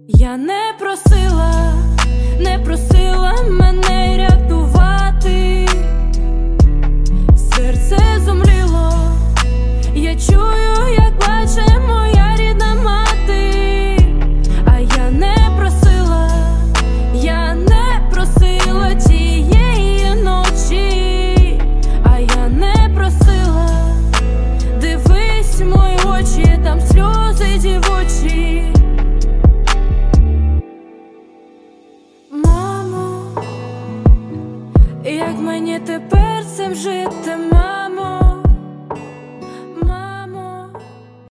Я не просила мене рятувати. Серце зумліло, я чую, як плаче моя рідна мати. А я не просила тієї ночі. А я не просила, дивись в мої очі, там сльози дівочі. Мамо, як мені тепер цим жити?